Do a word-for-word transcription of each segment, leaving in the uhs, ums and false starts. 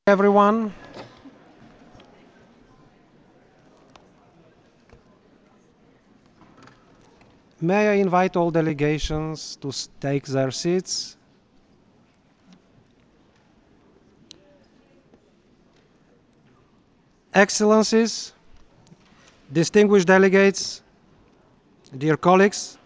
Everyone, may I invite all delegations to s- take their seats? Excellencies, distinguished delegates, dear colleagues,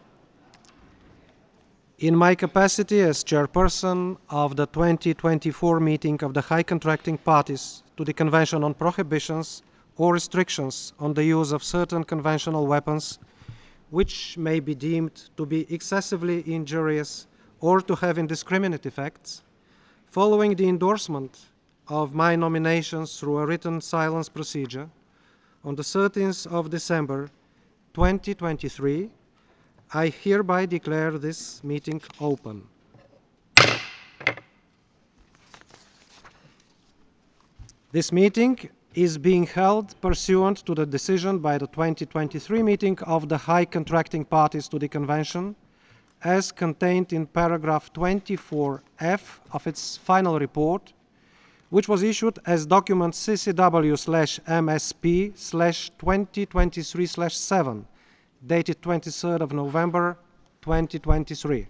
in my capacity as chairperson of the twenty twenty-four meeting of the High Contracting Parties to the Convention on Prohibitions or Restrictions on the Use of Certain Conventional Weapons which may be deemed to be excessively injurious or to have indiscriminate effects, following the endorsement of my nominations through a written silence procedure on the thirteenth of December twenty twenty-three, I hereby declare this meeting open. This meeting is being held pursuant to the decision by the twenty twenty-three meeting of the High Contracting Parties to the Convention as contained in paragraph twenty-four F of its final report, which was issued as document C C W slash M S P slash twenty twenty-three slash seven, dated twenty-third of November twenty twenty-three.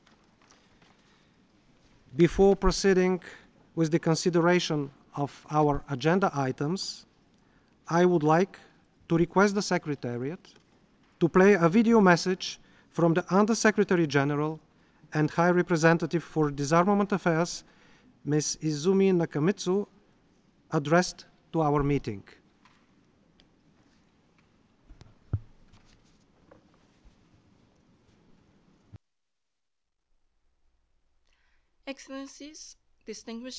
Before proceeding with the consideration of our agenda items, I would like to request the Secretariat to play a video message from the Under-Secretary General and High Representative for Disarmament Affairs, Miz Izumi Nakamitsu, addressed to our meeting. Excellencies, distinguished